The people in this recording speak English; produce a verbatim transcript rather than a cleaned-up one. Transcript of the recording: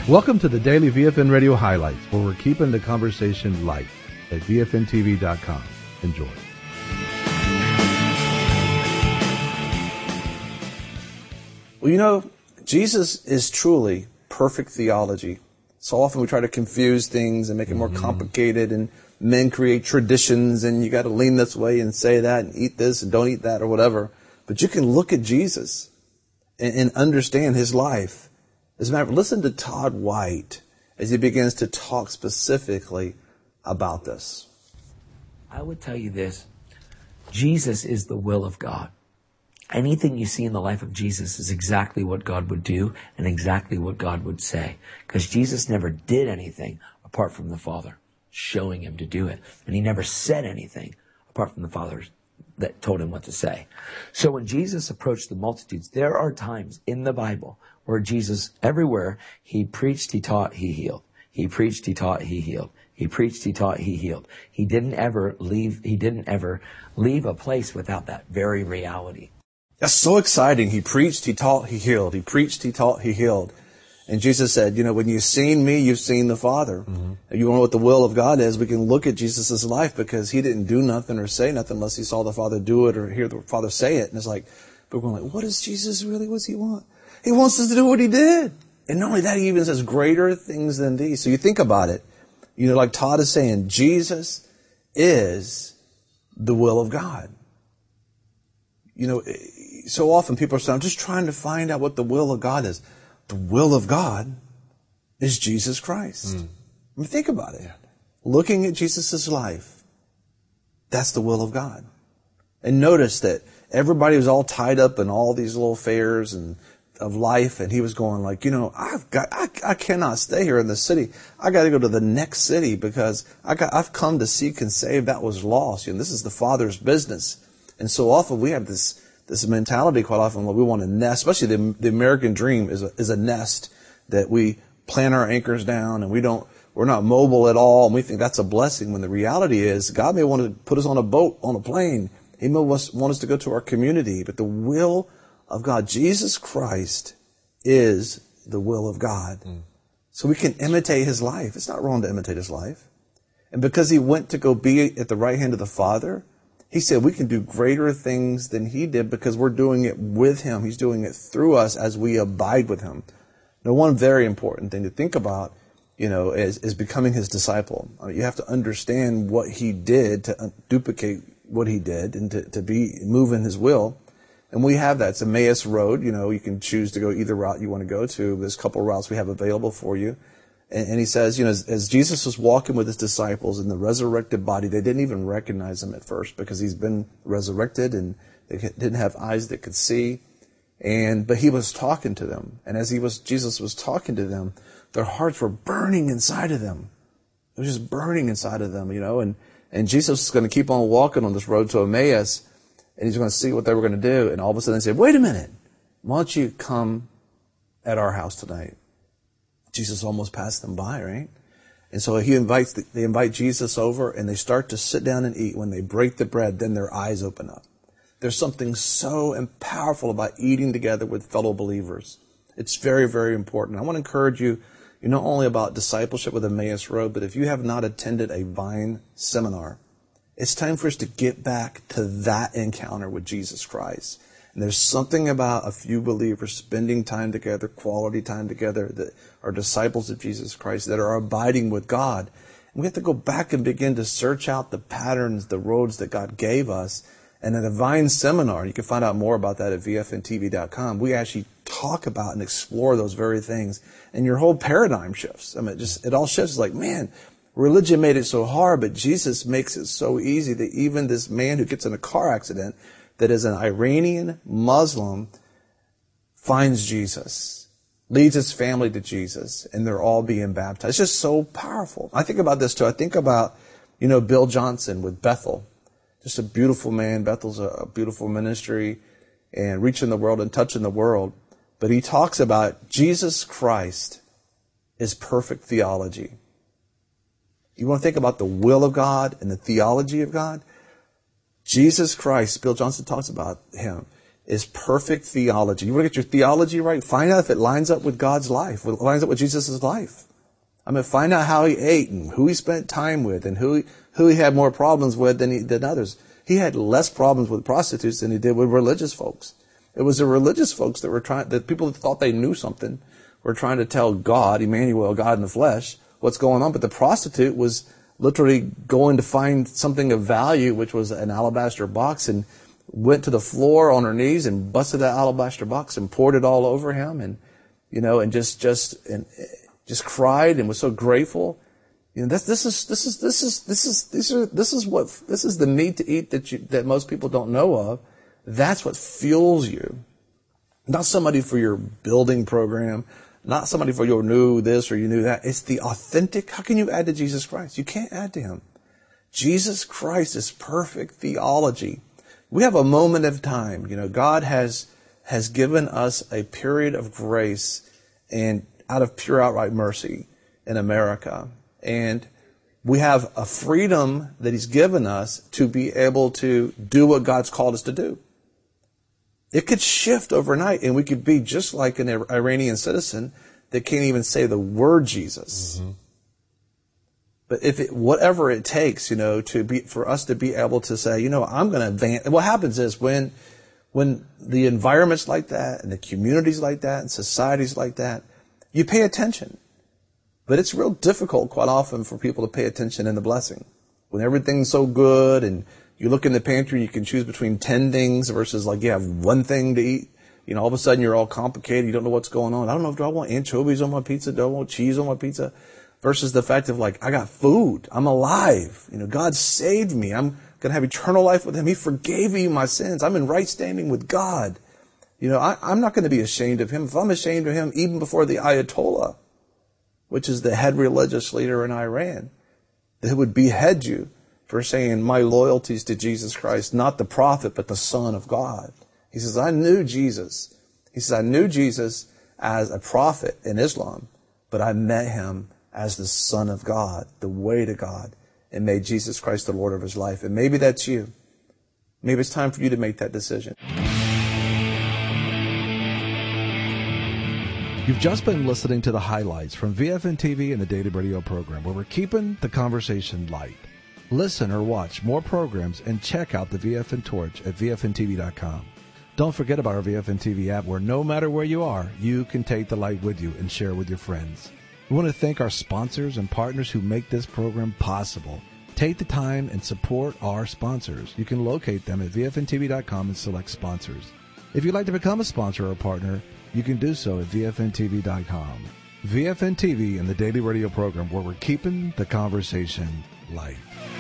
Welcome to the Daily V F N Radio Highlights, where we're keeping the conversation light at V F N T V dot com. Enjoy. Well, you know, Jesus is truly perfect theology. So often we try to confuse things and make it more mm-hmm. complicated, and men create traditions, and you got to lean this way and say that and eat this and don't eat that or whatever. But you can look at Jesus and, and understand his life. As a matter of fact, listen to Todd White as he begins to talk specifically about this. I would tell you this. Jesus is the will of God. Anything you see in the life of Jesus is exactly what God would do and exactly what God would say. Because Jesus never did anything apart from the Father showing him to do it. And he never said anything apart from the Father that told him what to say. So when Jesus approached the multitudes, there are times in the Bible where Jesus, everywhere, he preached, he taught, he healed. He preached, he taught, he healed. He preached, he taught, he healed. He didn't ever leave, he didn't ever leave a place without that very reality. That's so exciting. He preached, he taught, he healed. He preached, he taught, he healed. And Jesus said, you know, when you've seen me, you've seen the Father. Mm-hmm. If you want to know what the will of God is, we can look at Jesus' life, because he didn't do nothing or say nothing unless he saw the Father do it or hear the Father say it. And it's like, but we're like, what does Jesus really, what does he want? He wants us to do what he did. And not only that, he even says greater things than these. So you think about it. You know, like Todd is saying, Jesus is the will of God. You know, so often people are saying, I'm just trying to find out what the will of God is. The will of God is Jesus Christ. Mm. I mean, think about it. Looking at Jesus' life, that's the will of God. And notice that everybody was all tied up in all these little affairs and of life, and he was going like, you know, I've got, I, I cannot stay here in the city. I got to go to the next city, because I got, I've come to seek and save that was lost. You know, this is the Father's business. And so often we have this this mentality quite often where we want to nest, especially the, the American dream is a, is a nest that we plant our anchors down, and we don't, we're not mobile at all, and we think that's a blessing, when the reality is God may want to put us on a boat, on a plane. He may want us to go to our community, but the will of God, Jesus Christ, is the will of God. Mm. So we can imitate his life. It's not wrong to imitate his life. And because he went to go be at the right hand of the Father, he said we can do greater things than he did, because we're doing it with him. He's doing it through us as we abide with him. Now, one very important thing to think about, you know, is, is becoming his disciple. I mean, you have to understand what he did to duplicate what he did and to, to be move in his will. And we have that. It's Emmaus Road. You know, you can choose to go either route you want to go to. There's a couple of routes we have available for you. And, and he says, you know, as, as Jesus was walking with his disciples in the resurrected body, they didn't even recognize him at first, because he's been resurrected and they didn't have eyes that could see. And, but he was talking to them. And as he was, Jesus was talking to them, their hearts were burning inside of them. It was just burning inside of them, you know, and, and Jesus is going to keep on walking on this road to Emmaus. And he's going to see what they were going to do. And all of a sudden they say, wait a minute. Why don't you come at our house tonight? Jesus almost passed them by, right? And so he invites, the, they invite Jesus over, and they start to sit down and eat. When they break the bread, then their eyes open up. There's something so powerful about eating together with fellow believers. It's very, very important. I want to encourage you, you not only about discipleship with Emmaus Road, but if you have not attended a Vine seminar, it's time for us to get back to that encounter with Jesus Christ. And there's something about a few believers spending time together, quality time together, that are disciples of Jesus Christ, that are abiding with God. And we have to go back and begin to search out the patterns, the roads that God gave us. And at a Vine seminar, you can find out more about that at V F N T V dot com. We actually talk about and explore those very things. And your whole paradigm shifts. I mean, it just, it all shifts. It's like, man, religion made it so hard, but Jesus makes it so easy that even this man who gets in a car accident that is an Iranian Muslim finds Jesus, leads his family to Jesus, and they're all being baptized. It's just so powerful. I think about this too. I think about, you know, Bill Johnson with Bethel. Just a beautiful man. Bethel's a, a beautiful ministry and reaching the world and touching the world. But he talks about Jesus Christ is perfect theology. You want to think about the will of God and the theology of God? Jesus Christ, Bill Johnson talks about him, is perfect theology. You want to get your theology right? Find out if it lines up with God's life, if it lines up with Jesus' life. I mean, find out how he ate and who he spent time with and who he, who he had more problems with than, he, than others. He had less problems with prostitutes than he did with religious folks. It was the religious folks that were trying, that people that thought they knew something were trying to tell God, Emmanuel, God in the flesh, what's going on. But the prostitute was literally going to find something of value, which was an alabaster box, and went to the floor on her knees and busted that alabaster box and poured it all over him, and you know, and just just and just cried and was so grateful. You know, that's this is this is this is this is these are this is what this is the meat to eat that you that most people don't know of. That's what fuels you. Not somebody for your building program, not somebody for your knew this or you knew that. It's the authentic. How can you add to Jesus Christ? You can't add to him. Jesus Christ is perfect theology. We have a moment of time. You know, God has has given us a period of grace and out of pure outright mercy in America. And we have a freedom that he's given us to be able to do what God's called us to do. It could shift overnight and we could be just like an Iranian citizen that can't even say the word Jesus. Mm-hmm. But if it, whatever it takes, you know, to be, for us to be able to say, you know, I'm going to advance. What happens is when, when the environment's like that and the communities like that and societies like that, you pay attention. But it's real difficult quite often for people to pay attention in the blessing. When everything's so good and you look in the pantry, you can choose between ten things versus like you have one thing to eat. You know, all of a sudden you're all complicated. You don't know what's going on. I don't know if do I want anchovies on my pizza? Do I want cheese on my pizza? Versus the fact of like, I got food. I'm alive. You know, God saved me. I'm going to have eternal life with him. He forgave me my sins. I'm in right standing with God. You know, I, I'm not going to be ashamed of him. If I'm ashamed of him, even before the Ayatollah, which is the head religious leader in Iran, that would behead you for saying my loyalties to Jesus Christ, not the prophet, but the Son of God. He says, I knew Jesus. He says, I knew Jesus as a prophet in Islam, but I met him as the Son of God, the way to God, and made Jesus Christ the Lord of his life. And maybe that's you. Maybe it's time for you to make that decision. You've just been listening to the highlights from V F N T V and the Daily Radio program, where we're keeping the conversation light. Listen or watch more programs and check out the V F N Torch at V F N T V dot com. Don't forget about our V F N T V app, where no matter where you are, you can take the light with you and share with your friends. We want to thank our sponsors and partners who make this program possible. Take the time and support our sponsors. You can locate them at V F N T V dot com and select sponsors. If you'd like to become a sponsor or a partner, you can do so at V F N T V dot com. V F N T V and the Daily Radio program, where we're keeping the conversation light.